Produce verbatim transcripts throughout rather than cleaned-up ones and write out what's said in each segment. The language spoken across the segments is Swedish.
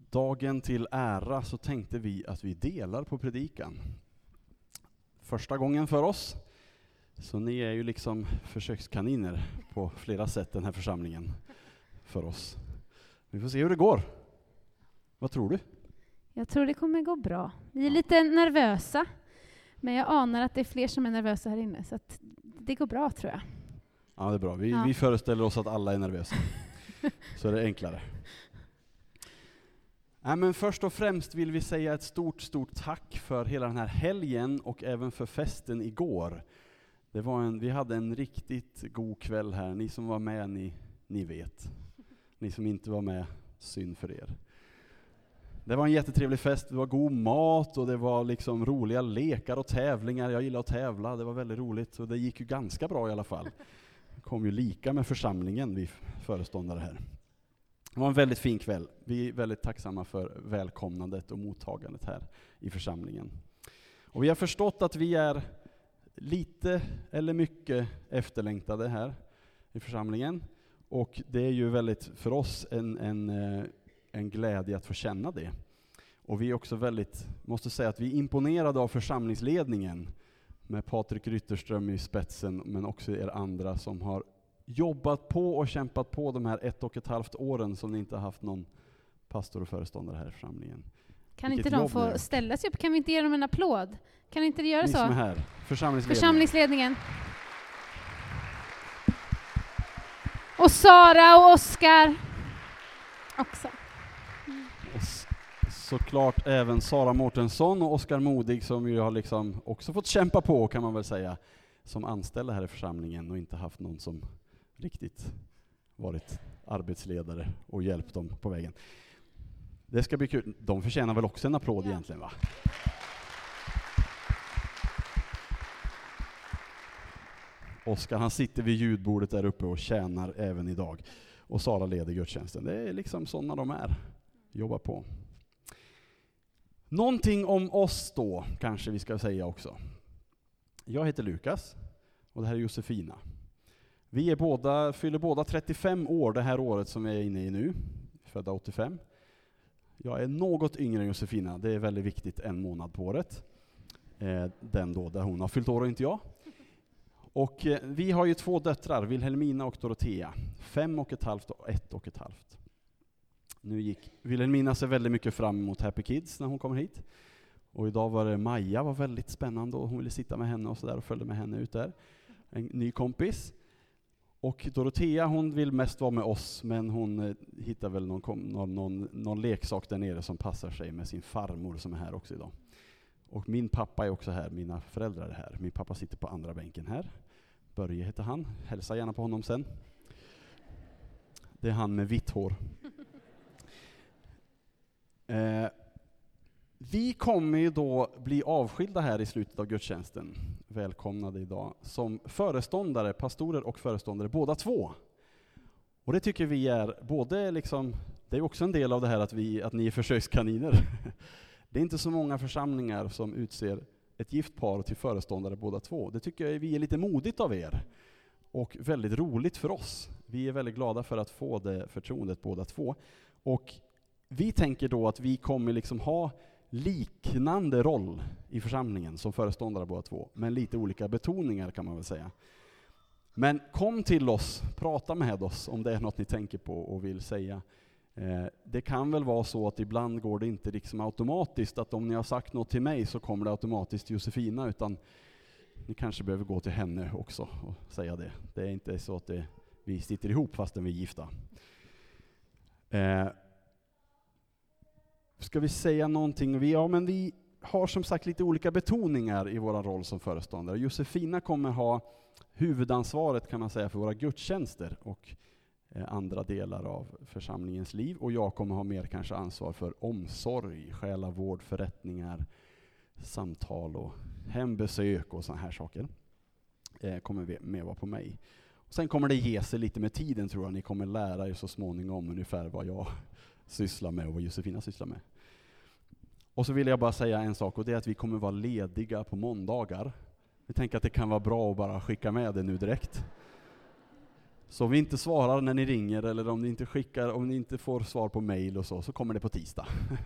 Dagen till ära så tänkte vi att vi delar på predikan. Första gången för oss. Så ni är ju liksom försökskaniner på flera sätt, den här församlingen, för oss. Vi får se hur det går. Vad tror du? Jag tror det kommer gå bra. Vi är lite nervösa. Men jag anar att det är fler som är nervösa här inne. Så att det går bra, tror jag. Ja, det är bra. Vi, Ja. vi föreställer oss att alla är nervösa. Så är det enklare. Ja, men först och främst vill vi säga ett stort, stort tack för hela den här helgen och även för festen igår. Det var en, vi hade en riktigt god kväll här. Ni som var med, ni, ni vet. Ni som inte var med, synd för er. Det var en jättetrevlig fest. Det var god mat och det var liksom roliga lekar och tävlingar. Jag gillar att tävla. Det var väldigt roligt och det gick ju ganska bra i alla fall. Det kom ju lika med församlingen, vi föreståndare här. Det var en väldigt fin kväll. Vi är väldigt tacksamma för välkomnandet och mottagandet här i församlingen. Och vi har förstått att vi är lite eller mycket efterlängtade här i församlingen. Och det är ju väldigt för oss en, en, en glädje att få känna det. Och vi är också väldigt, måste säga att vi är imponerade av församlingsledningen med Patrik Rytterström i spetsen, men också er andra som har jobbat på och kämpat på de här ett och ett halvt åren som ni inte har haft någon pastor och föreståndare här i församlingen. Kan Vilket inte de jobb få nu. ställa sig upp? Kan vi inte ge dem en applåd? Kan inte det göra Ni så? som är här, församlingsledningen. Församlingsledningen. Och Sara och Oskar också. Och s- såklart även Sara Mårtensson och Oskar Modig som ju har liksom också fått kämpa på, kan man väl säga, som anställda här i församlingen och inte haft någon som riktigt varit arbetsledare och hjälpt dem på vägen. Det ska bli kul. De förtjänar väl också en applåd Ja. egentligen, va? Oskar, han sitter vid ljudbordet där uppe och tjänar även idag. Och Sara leder gudstjänsten. Det är liksom sådana de är. Jobbar på. Någonting om oss då, kanske vi ska säga också. Jag heter Lukas och det här är Josefina. Vi är båda, fyller båda trettiofem år det här året som vi är inne i nu. Födda åttiofem. Jag är något yngre än Josefina. Det är väldigt viktigt, en månad på året. Eh, den då där hon har fyllt år och inte jag. Och eh, vi har ju två döttrar, Wilhelmina och Dorotea. Fem och ett halvt och ett och ett halvt. Nu gick Wilhelmina sig väldigt mycket fram emot Happy Kids när hon kommer hit. Och idag var det Maja, var väldigt spännande och hon ville sitta med henne och så där och följde med henne ut där. En ny kompis. Och Dorotea, hon vill mest vara med oss, men hon eh, hittar väl någon, kom, någon, någon, någon leksak där nere som passar sig med sin farmor som är här också idag. Och min pappa är också här, mina föräldrar är här. Min pappa sitter på andra bänken här. Börje heter han, hälsa gärna på honom sen. Det är han med vitt hår. Eh, vi kommer ju då bli avskilda här i slutet av gudstjänsten. Välkomnade idag som föreståndare, pastorer och föreståndare, båda två. Och det tycker vi är både liksom, det är också en del av det här att, vi, att ni är försökskaniner. Det är inte så många församlingar som utser ett gift par till föreståndare båda två. Det tycker jag vi är lite modigt av er. Och väldigt roligt för oss. Vi är väldigt glada för att få det förtroendet båda två. Och vi tänker då att vi kommer liksom ha liknande roll i församlingen som föreståndare båda två. Men lite olika betoningar kan man väl säga. Men kom till oss, prata med oss om det är något ni tänker på och vill säga. Eh, det kan väl vara så att ibland går det inte liksom automatiskt att om ni har sagt något till mig så kommer det automatiskt till Josefina, utan ni kanske behöver gå till henne också och säga det. Det är inte så att det, vi sitter ihop fastän vi är gifta. Eh, ska vi säga någonting? Vi, ja, men vi har som sagt lite olika betoningar i vår roll som föreståndare. Josefina kommer ha huvudansvaret kan man säga för våra gudstjänster och eh, andra delar av församlingens liv. Och jag kommer ha mer kanske ansvar för omsorg, själavård, förrättningar, samtal och hembesök och såna här saker. Eh, kommer vi med vara på mig. Och sen kommer det ge sig lite med tiden, tror jag. Ni kommer lära er så småningom ungefär vad jag sysslar med och vad Josefina sysslar med. Och så vill jag bara säga en sak, och det är att vi kommer vara lediga på måndagar. Vi tänker att det kan vara bra att bara skicka med det nu direkt. Så om vi inte svarar när ni ringer eller om ni inte skickar, om ni inte får svar på mejl och så, så kommer det på tisdag.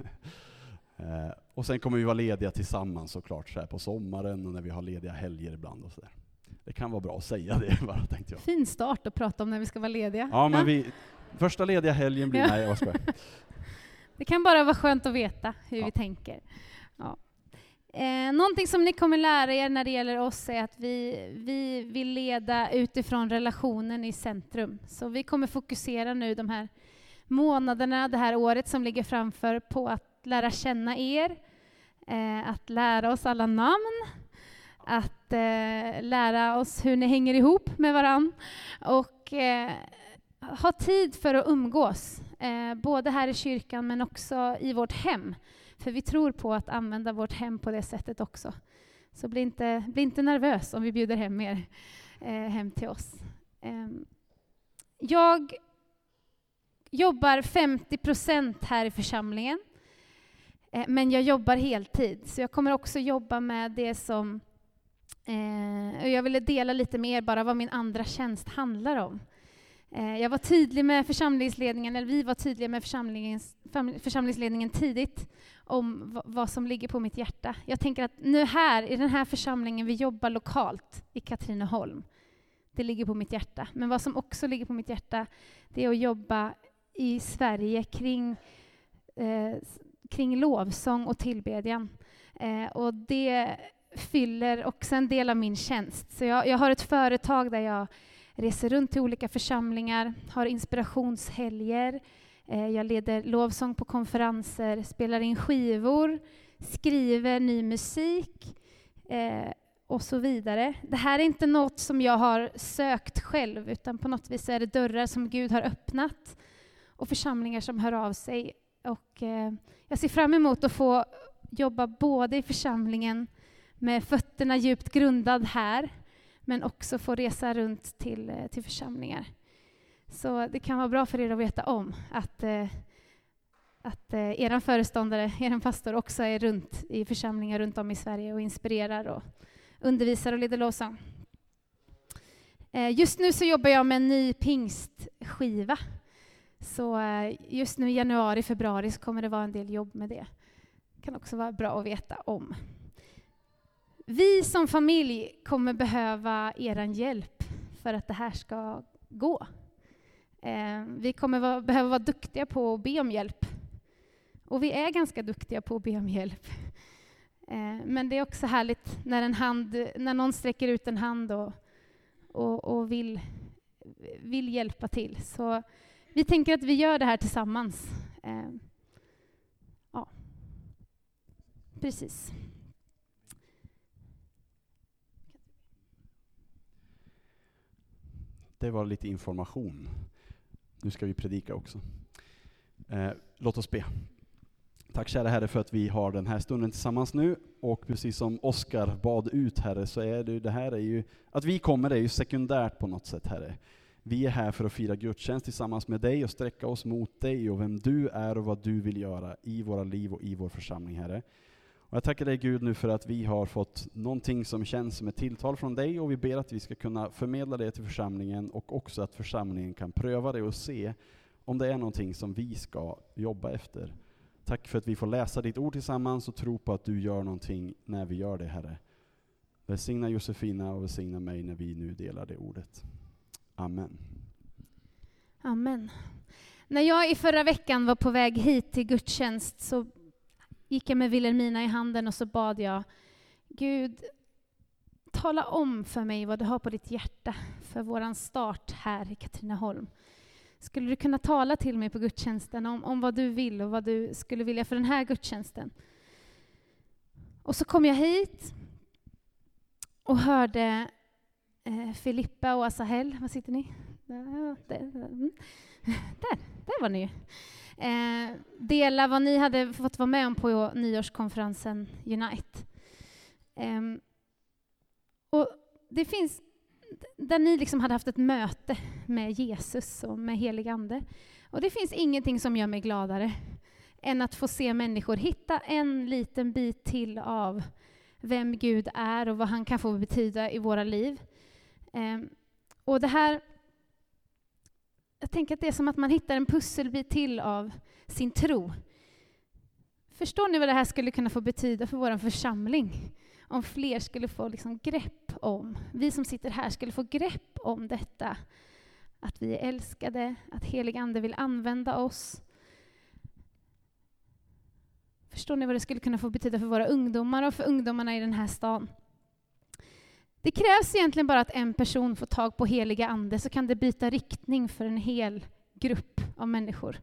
eh, och sen kommer vi vara lediga tillsammans såklart så här på sommaren och när vi har lediga helger ibland och så där. Det kan vara bra att säga det bara, tänkte jag. Fin start att prata om när vi ska vara lediga. Ja, men ja. vi, första lediga helgen blir, Ja. nej jag skojar. Det kan bara vara skönt att veta hur Ja. vi tänker. Ja. Eh, någonting som ni kommer lära er när det gäller oss är att vi, vi vill leda utifrån relationen i centrum. Så vi kommer fokusera nu de här månaderna, det här året som ligger framför, på att lära känna er, eh, att lära oss alla namn, att eh, lära oss hur ni hänger ihop med varann och eh, ha tid för att umgås, eh, både här i kyrkan men också i vårt hem. För vi tror på att använda vårt hem på det sättet också. Så bli inte, bli inte nervös om vi bjuder hem er eh, hem till oss. Eh, jag jobbar femtio procent här i församlingen, eh, men jag jobbar heltid. Så jag kommer också jobba med det som... Eh, och jag ville dela lite med er bara vad min andra tjänst handlar om. Eh, jag var tydlig med församlingsledningen, eller vi var tydliga med församlingens, församlingsledningen tidigt om v- vad som ligger på mitt hjärta. Jag tänker att nu här, i den här församlingen, vi jobbar lokalt i Katrineholm. Det ligger på mitt hjärta. Men vad som också ligger på mitt hjärta, det är att jobba i Sverige kring, eh, kring lovsång och tillbedjan. Eh, och det fyller också en del av min tjänst. Så jag, jag har ett företag där jag reser runt till olika församlingar, har inspirationshelger, eh, jag leder lovsång på konferenser, spelar in skivor, skriver ny musik eh, och så vidare. Det här är inte något som jag har sökt själv, utan på något vis är det dörrar som Gud har öppnat och församlingar som hör av sig. Och, eh, jag ser fram emot att få jobba både i församlingen med fötterna djupt grundad här, men också få resa runt till, till församlingar. Så det kan vara bra för er att veta om att, eh, att eh, er föreståndare, er pastor också är runt i församlingar runt om i Sverige och inspirerar och undervisar och leder lovsång. Eh, just nu så jobbar jag med en ny pingstskiva. Så eh, just nu i januari, februari så kommer det vara en del jobb med det. Det kan också vara bra att veta om. Vi som familj kommer behöva er hjälp för att det här ska gå. Eh, vi kommer vara, behöva vara duktiga på att be om hjälp. Och vi är ganska duktiga på att be om hjälp. Eh, men det är också härligt när, en hand, när någon sträcker ut en hand och, och, och vill, vill hjälpa till. Så vi tänker att vi gör det här tillsammans. Eh, ja, precis. Det var lite information. Nu ska vi predika också. Eh, låt oss be. Tack kära Herre för att vi har den här stunden tillsammans nu. Och precis som Oskar bad ut Herre, så är det, det här är ju, att vi kommer är ju sekundärt på något sätt Herre. Vi är här för att fira gudstjänst tillsammans med dig och sträcka oss mot dig och vem du är och vad du vill göra i våra liv och i vår församling Herre. Och jag tackar dig Gud nu för att vi har fått någonting som känns som ett tilltal från dig och vi ber att vi ska kunna förmedla det till församlingen och också att församlingen kan pröva det och se om det är någonting som vi ska jobba efter. Tack för att vi får läsa ditt ord tillsammans och tro på att du gör någonting när vi gör det Herre. Välsigna Josefina och välsigna mig när vi nu delar det ordet. Amen. Amen. När jag i förra veckan var på väg hit till gudstjänst så gick jag med Wilhelmina i handen och så bad jag, Gud, tala om för mig vad du har på ditt hjärta för våran start här i Katrineholm. Skulle du kunna tala till mig på gudstjänsten om, om vad du vill och vad du skulle vilja för den här gudstjänsten? Och så kom jag hit och hörde eh, Filippa och Asahel. Var sitter ni? Där, där, där, där var ni. Eh, dela vad ni hade fått vara med om på nyårskonferensen Unite. Eh, och det finns där ni liksom hade haft ett möte med Jesus och med helig ande. Och det finns ingenting som gör mig gladare än att få se människor hitta en liten bit till av vem Gud är och vad han kan få betyda i våra liv. Eh, och det här jag tänker att det är som att man hittar en pusselbit till av sin tro. Förstår ni vad det här skulle kunna få betyda för vår församling? Om fler skulle få liksom grepp om, vi som sitter här skulle få grepp om detta. Att vi är älskade, att helig ande vill använda oss. Förstår ni vad det skulle kunna få betyda för våra ungdomar och för ungdomarna i den här stan? Det krävs egentligen bara att en person får tag på heliga ande, så kan det byta riktning för en hel grupp av människor.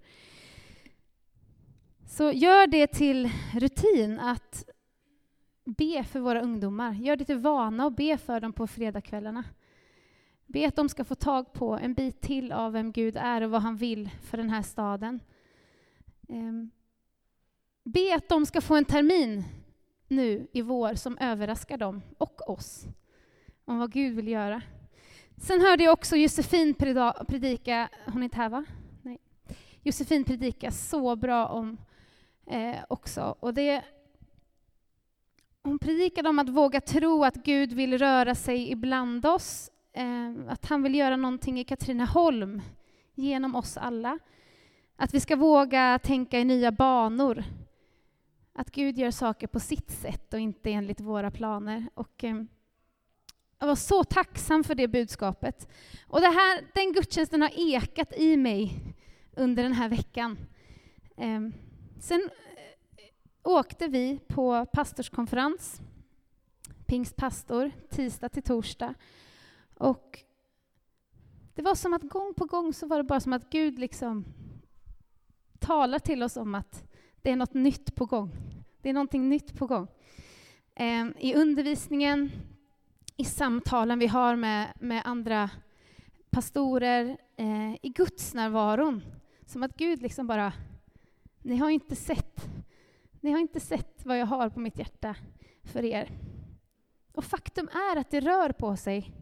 Så gör det till rutin att be för våra ungdomar. Gör det till vana och be för dem på fredagskvällarna. Be att de ska få tag på en bit till av vem Gud är och vad han vill för den här staden. Um, be att de ska få en termin nu i vår som överraskar dem och oss om vad Gud vill göra. Sen hörde jag också Josefin predika, hon är inte här va? Nej. Josefin predika så bra om eh, också. Och det, hon predikade om att våga tro att Gud vill röra sig ibland oss. Eh, att han vill göra någonting i Katrineholm genom oss alla. Att vi ska våga tänka i nya banor. Att Gud gör saker på sitt sätt och inte enligt våra planer. Och eh, jag var så tacksam för det budskapet. Och det här, den gudstjänsten har ekat i mig under den här veckan. Eh, sen eh, åkte vi på pastorskonferens. Pingstpastor, tisdag till torsdag. Och det var som att gång på gång så var det bara som att Gud liksom talar till oss om att det är något nytt på gång. Det är någonting nytt på gång. Eh, I undervisningen, i samtalen vi har med, med andra pastorer, eh, i Guds närvaron. Som att Gud liksom bara, ni har inte sett, ni har inte sett vad jag har på mitt hjärta för er. Och faktum är att det rör på sig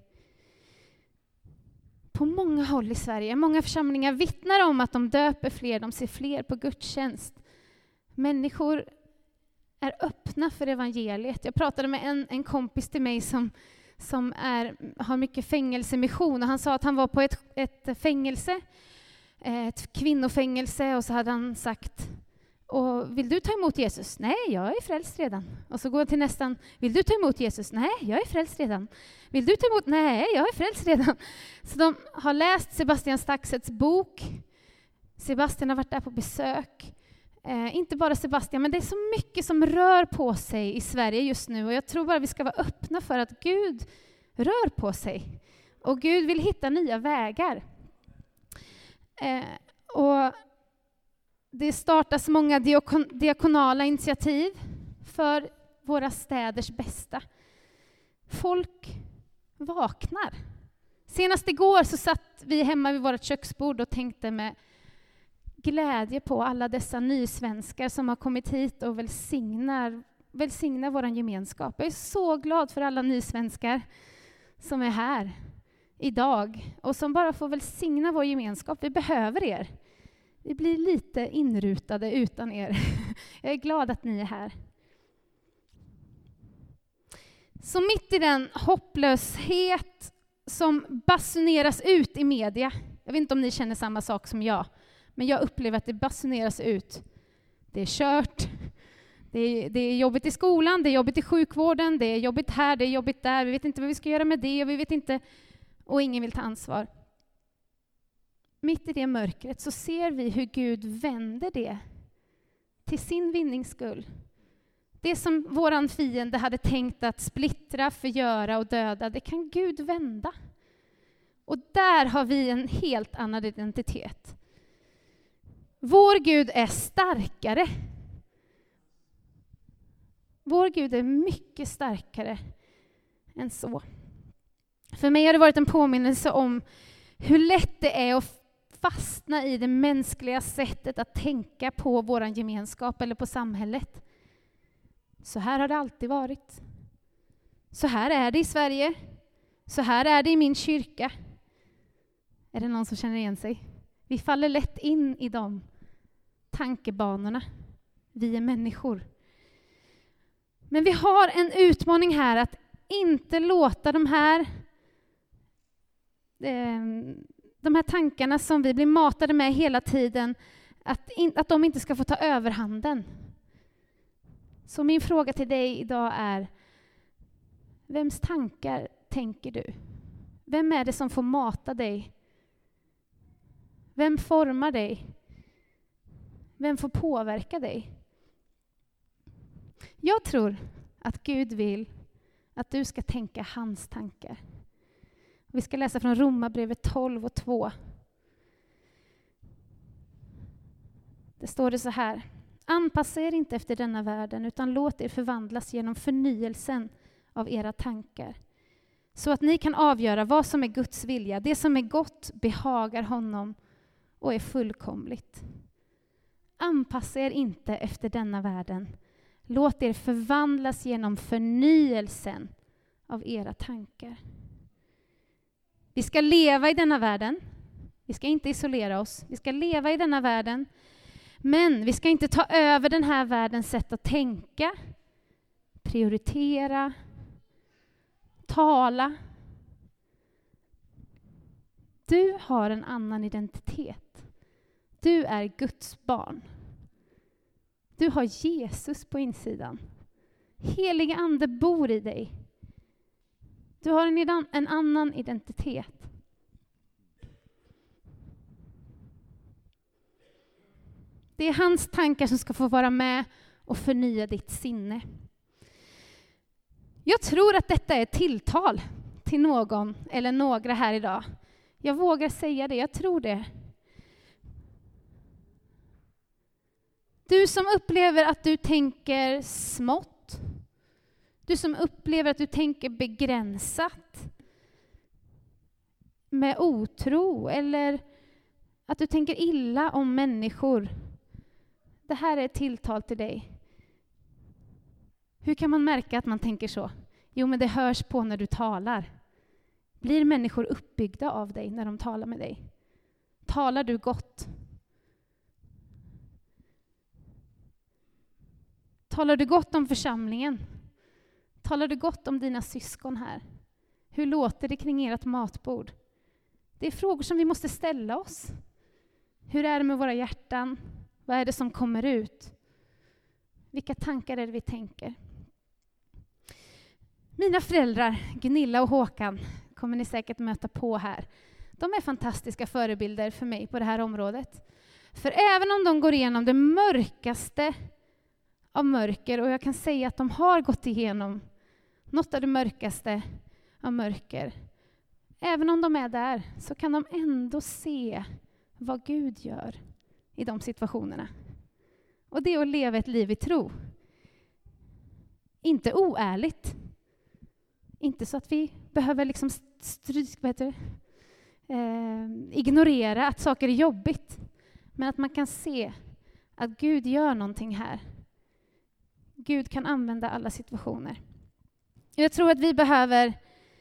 på många håll i Sverige. Många församlingar vittnar om att de döper fler, de ser fler på gudstjänst. Människor är öppna för evangeliet. Jag pratade med en, en kompis till mig som, som är, har mycket fängelsemission. Och han sa att han var på ett, ett fängelse, ett kvinnofängelse, och så hade han sagt: och vill du ta emot Jesus? Nej, jag är frälst redan. Och så går han till nästan: vill du ta emot Jesus? Nej, jag är frälst redan. Vill du ta emot? Nej, jag är frälst redan. Så de har läst Sebastian Staxets bok. Sebastian har varit där på besök. Eh, inte bara Sebastian, men det är så mycket som rör på sig i Sverige just nu. Och jag tror bara vi ska vara öppna för att Gud rör på sig. Och Gud vill hitta nya vägar. Eh, och det startas många diakon- diakonala initiativ för våra städers bästa. Folk vaknar. Senast igår så satt vi hemma vid vårt köksbord och tänkte med glädje på alla dessa nysvenskar som har kommit hit och välsignar, välsignar vår gemenskap. Jag är så glad för alla nysvenskar som är här idag och som bara får välsigna vår gemenskap. Vi behöver er. Vi blir lite inrutade utan er. Jag är glad att ni är här. Så mitt i den hopplöshet som basuneras ut i media, jag vet inte om ni känner samma sak som jag, men jag upplever att det basuneras ut. Det är kört, det är, det är jobbigt i skolan, det är jobbigt i sjukvården, det är jobbigt här, det är jobbigt där, vi vet inte vad vi ska göra med det, och vi vet inte, och ingen vill ta ansvar. Mitt i det mörkret så ser vi hur Gud vänder det till sin vinnings skull. Det som våran fiende hade tänkt att splittra, förgöra och döda, det kan Gud vända. Och där har vi en helt annan identitet. Vår Gud är starkare. Vår Gud är mycket starkare än så. För mig har det varit en påminnelse om hur lätt det är att fastna i det mänskliga sättet att tänka på vår gemenskap eller på samhället. Så här har det alltid varit. Så här är det i Sverige. Så här är det i min kyrka. Är det någon som känner igen sig? Vi faller lätt in i de tankebanorna. Vi är människor. Men vi har en utmaning här att inte låta de här, de De här tankarna som vi blir matade med hela tiden, att, in, att de inte ska få ta överhanden. Så min fråga till dig idag är, vems tankar tänker du? Vem är det som får mata dig? Vem formar dig? Vem får påverka dig? Jag tror att Gud vill att du ska tänka hans tankar. Vi ska läsa från Romarbrevet tolv och två. Det står det så här: anpassa er inte efter denna världen, utan låt er förvandlas genom förnyelsen av era tankar, så att ni kan avgöra vad som är Guds vilja, det som är gott, behagar honom och är fullkomligt. Anpassa er inte efter denna världen. Låt er förvandlas genom förnyelsen av era tankar. Vi ska leva i denna världen. Vi ska inte isolera oss. Vi ska leva i denna världen. Men vi ska inte ta över den här världens sätt att tänka, prioritera, tala. Du har en annan identitet. Du är Guds barn. Du har Jesus på insidan. Heliga ande bor i dig. Du har en, en annan identitet. Det är hans tankar som ska få vara med och förnya ditt sinne. Jag tror att detta är ett tilltal till någon eller några här idag. Jag vågar säga det, jag tror det. Du som upplever att du tänker smått. Du som upplever att du tänker begränsat. Med otro eller att du tänker illa om människor. Det här är ett tilltal till dig. Hur kan man märka att man tänker så? Jo, men det hörs på när du talar. Blir människor uppbyggda av dig när de talar med dig? Talar du gott? Talar du gott om församlingen? Talar du gott om dina syskon här? Hur låter det kring ert matbord? Det är frågor som vi måste ställa oss. Hur är det med våra hjärtan? Vad är det som kommer ut? Vilka tankar är det vi tänker? Mina föräldrar, Gunilla och Håkan, kommer ni säkert möta på här. De är fantastiska förebilder för mig på det här området. För även om de går igenom det mörkaste av mörker, och jag kan säga att de har gått igenom något av det mörkaste av mörker. Även om de är där så kan de ändå se vad Gud gör i de situationerna. Och det är att leva ett liv i tro. Inte oärligt. Inte så att vi behöver liksom stryk, vad heter det? Eh, ignorera att saker är jobbigt. Men att man kan se att Gud gör någonting här. Gud kan använda alla situationer. Jag tror att vi behöver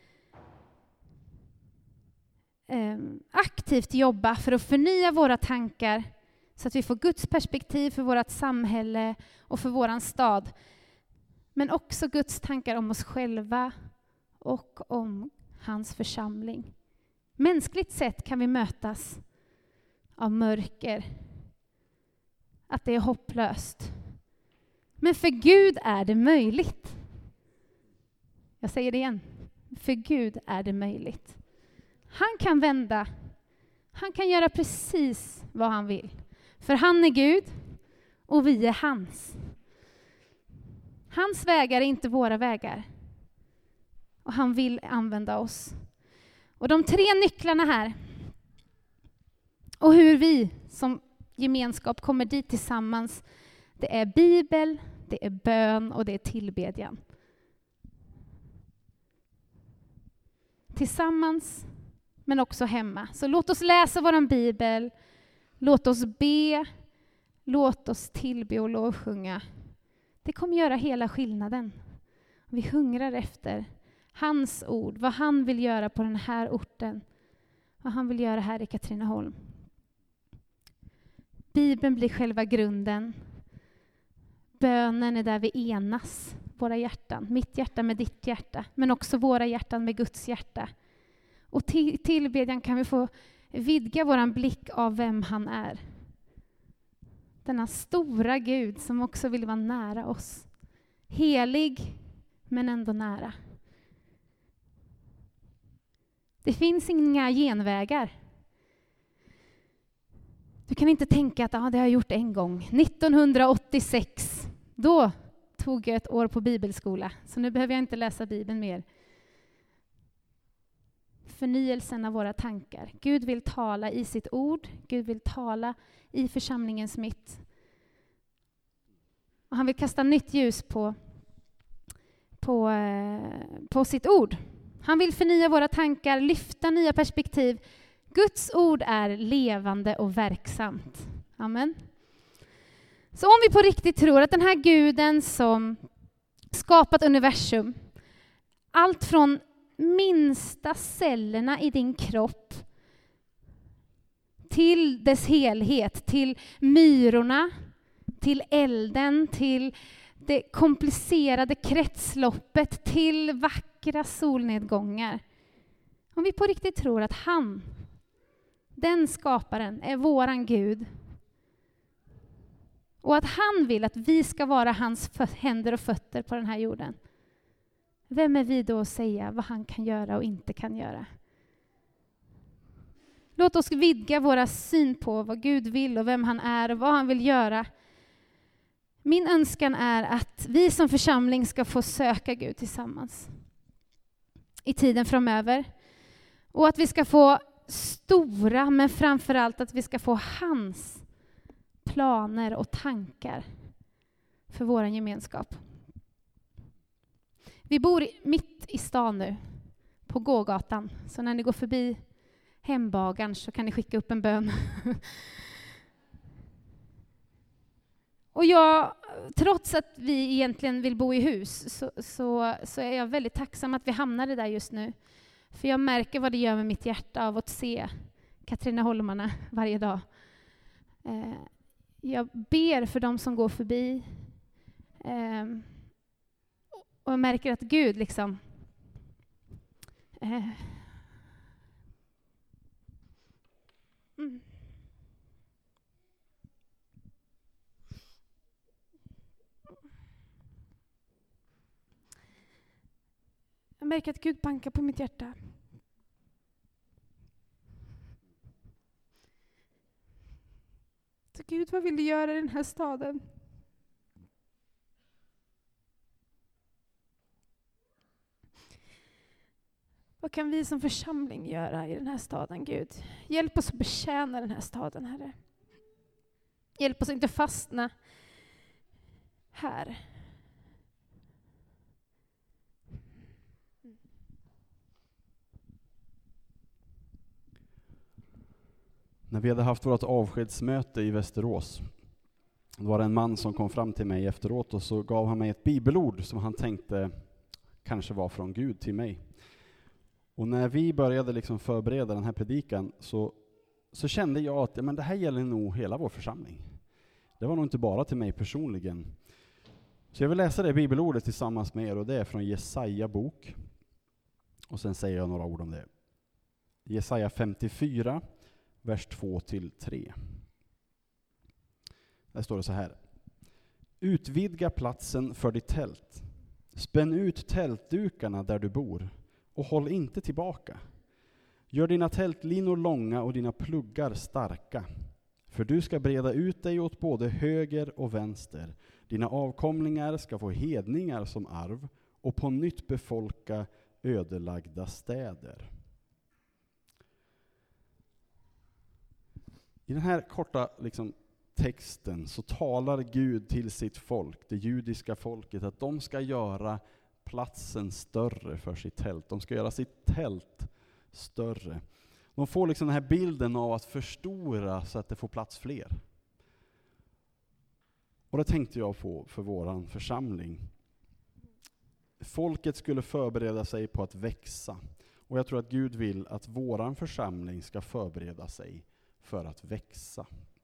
eh, aktivt jobba för att förnya våra tankar så att vi får Guds perspektiv för vårt samhälle och för våran stad. Men också Guds tankar om oss själva och om hans församling. Mänskligt sett kan vi mötas av mörker. Att det är hopplöst. Men för Gud är det möjligt. Jag säger det igen. För Gud är det möjligt. Han kan vända. Han kan göra precis vad han vill. För han är Gud och vi är hans. Hans vägar är inte våra vägar. Och han vill använda oss. Och de tre nycklarna här. Och hur vi som gemenskap kommer dit tillsammans. Det är Bibel, det är bön och det är tillbedjan. Tillsammans men också hemma. Så låt oss läsa våran Bibel. Låt oss be. Låt oss tillbe och lovsjunga. Det kommer göra hela skillnaden. Vi hungrar efter hans ord. Vad han vill göra på den här orten. Vad han vill göra här i Katrineholm. Bibeln blir själva grunden. Bönen är där vi enas. Våra hjärtan. Mitt hjärta med ditt hjärta. Men också våra hjärtan med Guds hjärta. Och till, tillbedjan kan vi få vidga våran blick av vem han är. Denna stora Gud som också vill vara nära oss. Helig, men ändå nära. Det finns inga genvägar. Du kan inte tänka att ah, det har jag gjort en gång. nittonhundraåttiosex, då tog jag ett år på bibelskola. Så nu behöver jag inte läsa Bibeln mer. Förnyelsen av våra tankar. Gud vill tala i sitt ord. Gud vill tala i församlingens mitt. Och han vill kasta nytt ljus på, på, på sitt ord. Han vill förnya våra tankar, lyfta nya perspektiv. Guds ord är levande och verksamt. Amen. Så om vi på riktigt tror att den här guden som skapat universum, allt från minsta cellerna i din kropp till dess helhet, till myrorna, till elden, till det komplicerade kretsloppet, till vackra solnedgångar. Om vi på riktigt tror att han, den skaparen, är våran Gud och att han vill att vi ska vara hans händer och fötter på den här jorden. Vem är vi då att säga vad han kan göra och inte kan göra? Låt oss vidga våra syn på vad Gud vill och vem han är och vad han vill göra. Min önskan är att vi som församling ska få söka Gud tillsammans i tiden framöver. Och att vi ska få stora, men framförallt att vi ska få hans planer och tankar för vår gemenskap. Vi bor mitt i stan nu, på gågatan. Så när ni går förbi Hembagaren så kan ni skicka upp en bön. Och jag, trots att vi egentligen vill bo i hus, så, så, så är jag väldigt tacksam att vi hamnade där just nu. För jag märker vad det gör med mitt hjärta av att se Katrineholmarna varje dag. Eh, jag ber för dem som går förbi. Eh, och jag märker att Gud liksom... Eh, mm. Jag märker att Gud bankar på mitt hjärta. Så Gud, vad vill du göra i den här staden? Vad kan vi som församling göra i den här staden, Gud? Hjälp oss att betjäna den här staden, Herre. Hjälp oss inte fastna här. När vi hade haft vårt avskedsmöte i Västerås, det var en man som kom fram till mig efteråt och så gav han mig ett bibelord som han tänkte kanske var från Gud till mig. Och när vi började liksom förbereda den här predikan så, så kände jag att ja, men det här gäller nog hela vår församling. Det var nog inte bara till mig personligen. Så jag vill läsa det bibelordet tillsammans med er och det är från Jesaja bok. Och sen säger jag några ord om det. Jesaja femtiofyra, vers två till tre. Där står det så här. Utvidga platsen för ditt tält. Spänn ut tältdukarna där du bor. Och håll inte tillbaka. Gör dina tältlinor långa och dina pluggar starka. För du ska breda ut dig åt både höger och vänster. Dina avkomlingar ska få hedningar som arv och på nytt befolka ödelagda städer. I den här korta liksom, texten så talar Gud till sitt folk, det judiska folket, att de ska göra platsen större för sitt tält. De ska göra sitt tält större. De får liksom den här bilden av att förstora så att det får plats fler. Och det tänkte jag på för våran församling. Folket skulle förbereda sig på att växa. Och jag tror att Gud vill att våran församling ska förbereda sig för att växa.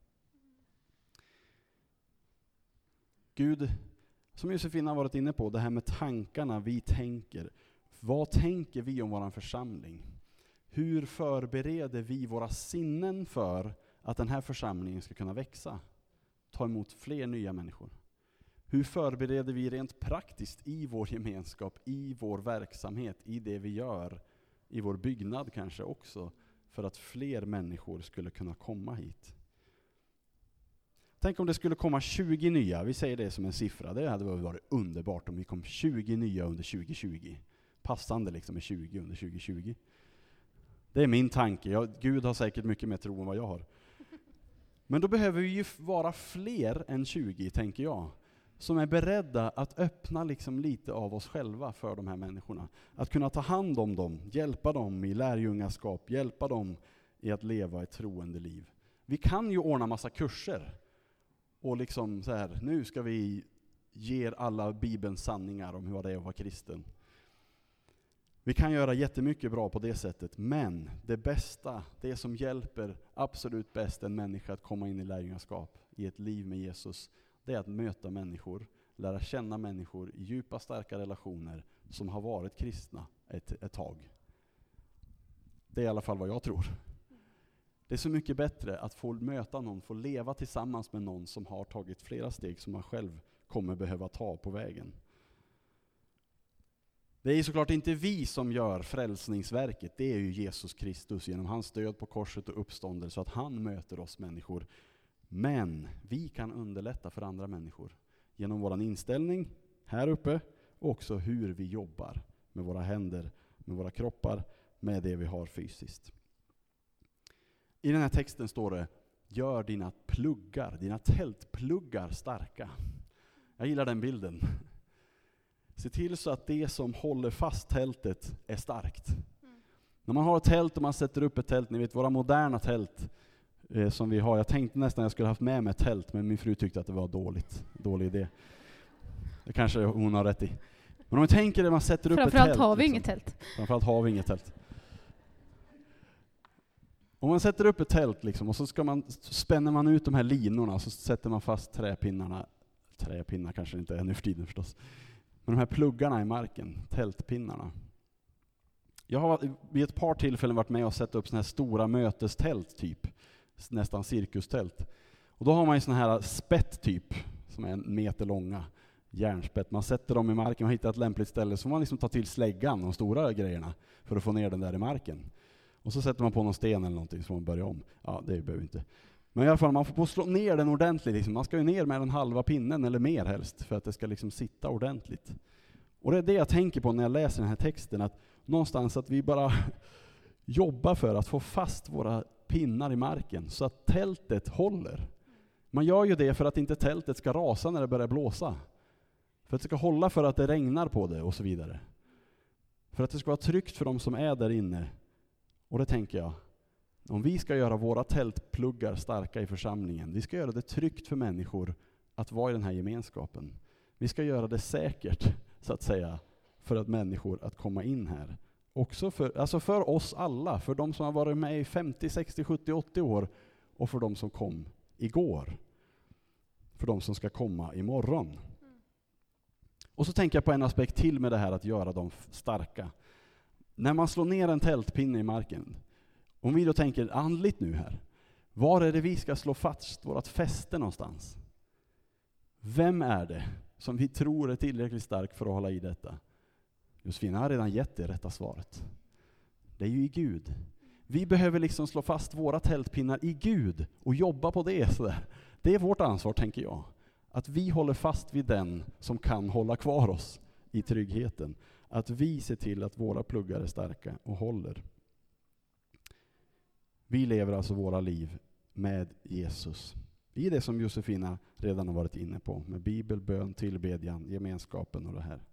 Gud, som Josefina har varit inne på, det här med tankarna vi tänker. Vad tänker vi om våran församling? Hur förbereder vi våra sinnen för att den här församlingen ska kunna växa? Ta emot fler nya människor. Hur förbereder vi rent praktiskt i vår gemenskap, i vår verksamhet, i det vi gör, i vår byggnad kanske också, för att fler människor skulle kunna komma hit? Tänk om det skulle komma tjugo nya, vi säger det som en siffra, det hade varit underbart om vi kom tjugo nya under tjugo tjugo. Passande liksom med tjugo under tjugo tjugo. Det är min tanke, jag, Gud har säkert mycket mer tro än vad jag har. Men då behöver vi ju vara fler än tjugo, tänker jag, som är beredda att öppna liksom lite av oss själva för de här människorna. Att kunna ta hand om dem, hjälpa dem i lärjungaskap, hjälpa dem i att leva ett troende liv. Vi kan ju ordna massa kurser och liksom så här, nu ska vi ge alla Bibelns sanningar om hur det är att vara kristen. Vi kan göra jättemycket bra på det sättet, men det bästa, det som hjälper absolut bäst en människa att komma in i lärjungaskap, i ett liv med Jesus, det är att möta människor, lära känna människor i djupa, starka relationer som har varit kristna ett, ett tag. Det är i alla fall vad jag tror. Det är så mycket bättre att få möta någon, få leva tillsammans med någon som har tagit flera steg som man själv kommer behöva ta på vägen. Det är såklart inte vi som gör frälsningsverket, det är ju Jesus Kristus genom hans död på korset och uppståndelse, så att han möter oss människor. Men vi kan underlätta för andra människor genom vår inställning här uppe och också hur vi jobbar med våra händer, med våra kroppar, med det vi har fysiskt. I den här texten står det: gör dina pluggar, dina tältpluggar starka. Jag gillar den bilden. Se till så att det som håller fast tältet är starkt. Mm. När man har ett tält och man sätter upp ett tält, ni vet våra moderna tält eh, som vi har. Jag tänkte nästan jag skulle haft med mig ett tält, men min fru tyckte att det var dåligt. Dålig idé. Det kanske hon har rätt i. Men om man tänker att man sätter upp ett tält. Framförallt har vi liksom, inget tält. Framförallt har vi inget tält. Om man sätter upp ett tält liksom, och så ska man, spänner man ut de här linorna, så sätter man fast träpinnarna. Träpinnar kanske inte är nu för tiden förstås. Men de här pluggarna i marken, tältpinnarna. Jag har vid ett par tillfällen varit med och sett upp såna här stora mötestält typ. Nästan cirkustält. Och då har man ju såna här spett typ, som är en meter långa. Järnspett. Man sätter dem i marken och hittar ett lämpligt ställe, så får man liksom ta till släggan, de stora grejerna, för att få ner den där i marken. Och så sätter man på någon sten eller någonting så man börjar om. Ja, det behöver inte. Men i alla fall, man får slå ner den ordentligt. Liksom. Man ska ju ner med den halva pinnen eller mer helst för att det ska liksom sitta ordentligt. Och det är det jag tänker på när jag läser den här texten. Att någonstans att vi bara jobbar för att få fast våra pinnar i marken så att tältet håller. Man gör ju det för att inte tältet ska rasa när det börjar blåsa. För att det ska hålla för att det regnar på det och så vidare. För att det ska vara tryggt för de som är där inne. Och det tänker jag. Om vi ska göra våra tältpluggar starka i församlingen, vi ska göra det tryggt för människor att vara i den här gemenskapen. Vi ska göra det säkert, så att säga, för att människor att komma in här. Också för, alltså för oss alla, för de som har varit med i femtio, sextio, sjuttio, åttio år och för de som kom igår. För de som ska komma imorgon. Mm. Och så tänker jag på en aspekt till med det här att göra dem starka. När man slår ner en tältpinne i marken, om vi då tänker andligt nu här, var är det vi ska slå fast vårt fäste någonstans? Vem är det som vi tror är tillräckligt stark för att hålla i detta? Josefina har redan gett det rätta svaret. Det är ju i Gud. Vi behöver liksom slå fast våra tältpinnar i Gud och jobba på det. Sådär. Det är vårt ansvar, tänker jag. Att vi håller fast vid den som kan hålla kvar oss i tryggheten. Att vi ser till att våra pluggar är starka och håller. Vi lever alltså våra liv med Jesus. I det som Josefina redan har varit inne på. Med bibel, bön, tillbedjan, gemenskapen och det här.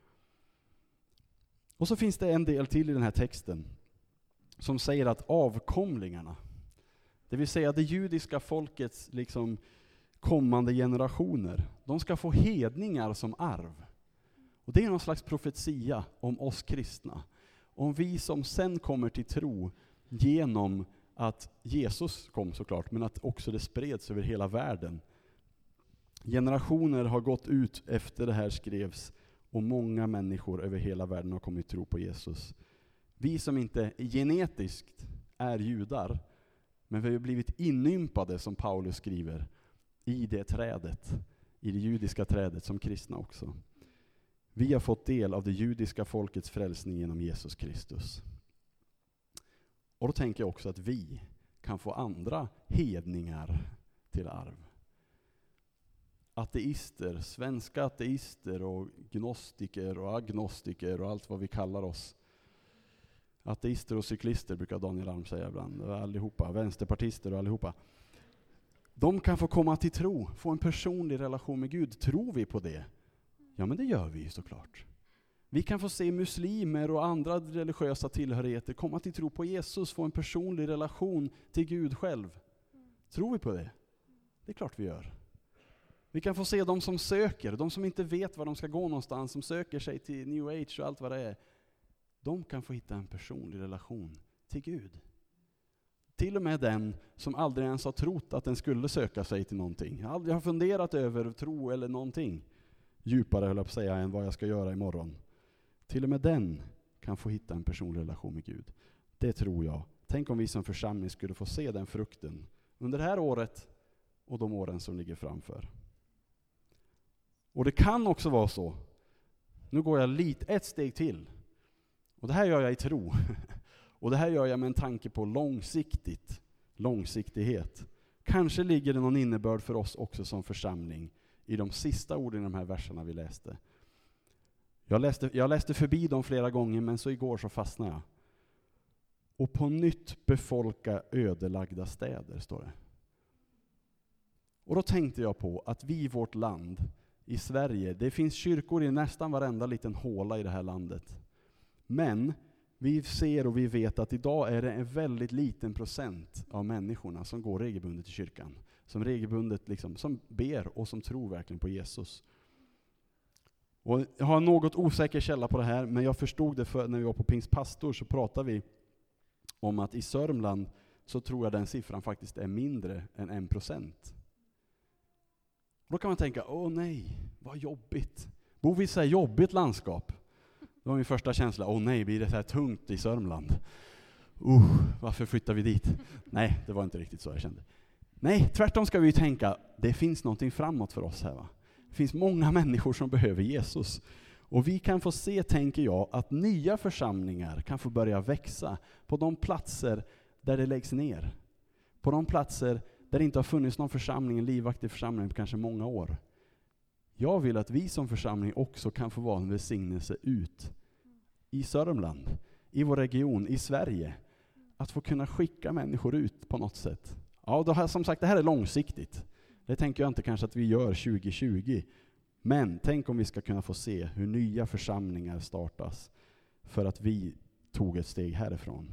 Och så finns det en del till i den här texten. Som säger att avkomlingarna. Det vill säga det judiska folkets liksom kommande generationer. De ska få hedningar som arv. Och det är någon slags profetia om oss kristna. Om vi som sen kommer till tro genom att Jesus kom såklart, men att också det spreds över hela världen. Generationer har gått ut efter det här skrevs och många människor över hela världen har kommit tro på Jesus. Vi som inte genetiskt är judar, men vi har blivit inympade, som Paulus skriver, i det trädet, i det judiska trädet som kristna också. Vi har fått del av det judiska folkets frälsning genom Jesus Kristus. Och då tänker jag också att vi kan få andra hedningar till arv. Ateister, svenska ateister och gnostiker och agnostiker och allt vad vi kallar oss. Ateister och cyklister brukar Daniel Alm säga ibland, allihopa, vänsterpartister och allihopa. De kan få komma till tro, få en personlig relation med Gud. Tror vi på det? Ja, men det gör vi ju såklart. Vi kan få se muslimer och andra religiösa tillhörigheter komma till tro på Jesus, få en personlig relation till Gud själv. Tror vi på det? Det är klart vi gör. Vi kan få se de som söker, de som inte vet var de ska gå någonstans, som söker sig till New Age och allt vad det är. De kan få hitta en personlig relation till Gud. Till och med den som aldrig ens har trott att den skulle söka sig till någonting. Aldrig har funderat över tro eller någonting djupare, höll jag på att säga, än vad jag ska göra imorgon. Till och med den kan få hitta en personlig relation med Gud. Det tror jag. Tänk om vi som församling skulle få se den frukten under det här året och de åren som ligger framför. Och det kan också vara så. Nu går jag lite ett steg till. Och det här gör jag i tro. Och det här gör jag med en tanke på långsiktigt. Långsiktighet. Kanske ligger det någon innebörd för oss också som församling i de sista orden i de här verserna vi läste. Jag läste, jag läste förbi dem flera gånger, men så igår så fastnade jag. Och på nytt befolka ödelagda städer, står det. Och då tänkte jag på att vi i vårt land, i Sverige, det finns kyrkor i nästan varenda liten håla i det här landet. Men vi ser och vi vet att idag är det en väldigt liten procent av människorna som går regelbundet till kyrkan. Som regelbundet liksom, som ber och som tror verkligen på Jesus. Och jag har en något osäker källa på det här, men jag förstod det för när vi var på Pingstpastor, så pratade vi om att i Sörmland så tror jag den siffran faktiskt är mindre än en procent. Då kan man tänka, åh nej, vad jobbigt. Bor vi i så här jobbigt landskap? Det var min första känsla, åh nej, blir det så här tungt i Sörmland? Uh, varför flyttar vi dit? Nej, det var inte riktigt så jag kände. Nej, tvärtom ska vi ju tänka, det finns någonting framåt för oss här, va? Det finns många människor som behöver Jesus. Och vi kan få se, tänker jag, att nya församlingar kan få börja växa på de platser där det läggs ner. På de platser där det inte har funnits någon församling, en livaktig församling på kanske många år. Jag vill att vi som församling också kan få vara en välsignelse ut i Sörmland, i vår region, i Sverige. Att få kunna skicka människor ut på något sätt. Ja, då här, som sagt, det här är långsiktigt. Det tänker jag inte kanske att vi gör tjugo tjugo. Men tänk om vi ska kunna få se hur nya församlingar startas för att vi tog ett steg härifrån.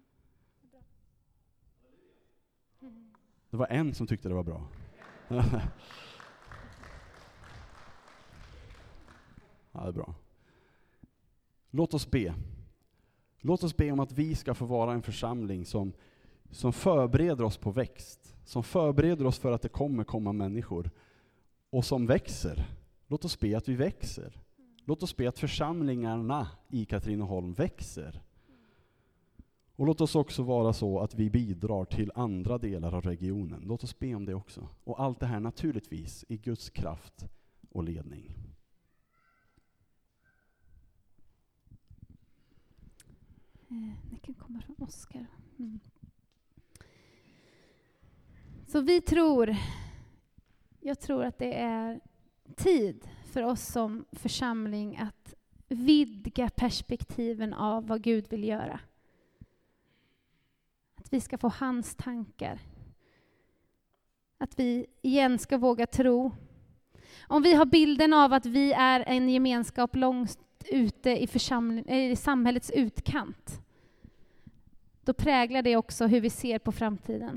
Det var en som tyckte det var bra. Ja, det är bra. Låt oss be. Låt oss be om att vi ska få vara en församling som, som förbereder oss på växt. Som förbereder oss för att det kommer komma människor. Och som växer. Låt oss be att vi växer. Låt oss be att församlingarna i Katrineholm växer. Och låt oss också vara så att vi bidrar till andra delar av regionen. Låt oss be om det också. Och allt det här naturligtvis i Guds kraft och ledning. Det kan komma från Oskar. Mm. Så vi tror, jag tror att det är tid för oss som församling att vidga perspektiven av vad Gud vill göra. Att vi ska få hans tankar. Att vi igen ska våga tro. Om vi har bilden av att vi är en gemenskap långt ute i, församling, i samhällets utkant, då präglar det också hur vi ser på framtiden.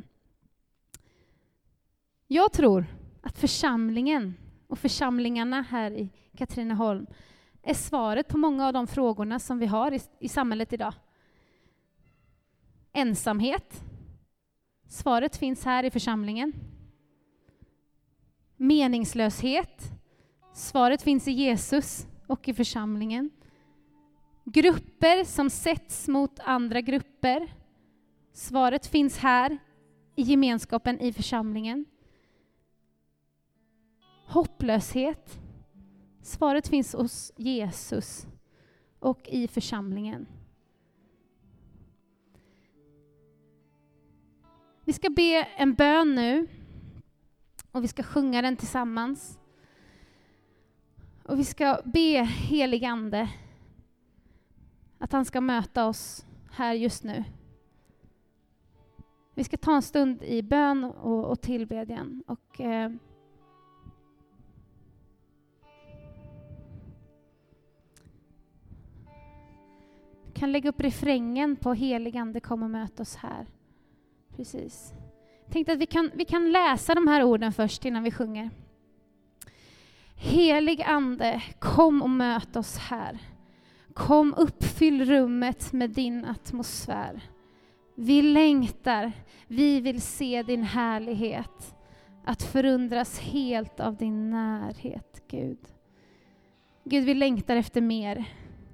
Jag tror att församlingen och församlingarna här i Katrineholm är svaret på många av de frågorna som vi har i, i samhället idag. Ensamhet. Svaret finns här i församlingen. Meningslöshet. Svaret finns i Jesus och i församlingen. Grupper som sätts mot andra grupper. Svaret finns här i gemenskapen, i församlingen. Hopplöshet. Svaret finns hos Jesus och i församlingen. Vi ska be en bön nu och vi ska sjunga den tillsammans. Och vi ska be helig ande att han ska möta oss här just nu. Vi ska ta en stund i bön och, och tillbedjan. Och, eh, kan lägga upp refrängen på helig ande kom och möta oss här. Precis. Jag tänkte att vi kan, vi kan läsa de här orden först innan vi sjunger. Helig ande, kom och möt oss här. Kom, uppfyll rummet med din atmosfär. Vi längtar, vi vill se din härlighet. Att förundras helt av din närhet, Gud. Gud, vi längtar efter mer.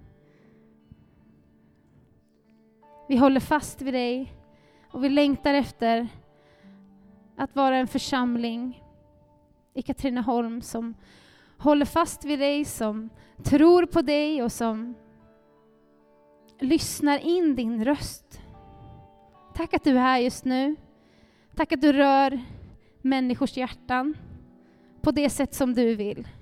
Vi håller fast vid dig och vi längtar efter att vara en församling i Katrineholm som håller fast vid dig, som tror på dig och som lyssnar in din röst. Tack att du är här just nu. Tack att du rör människors hjärtan på det sätt som du vill.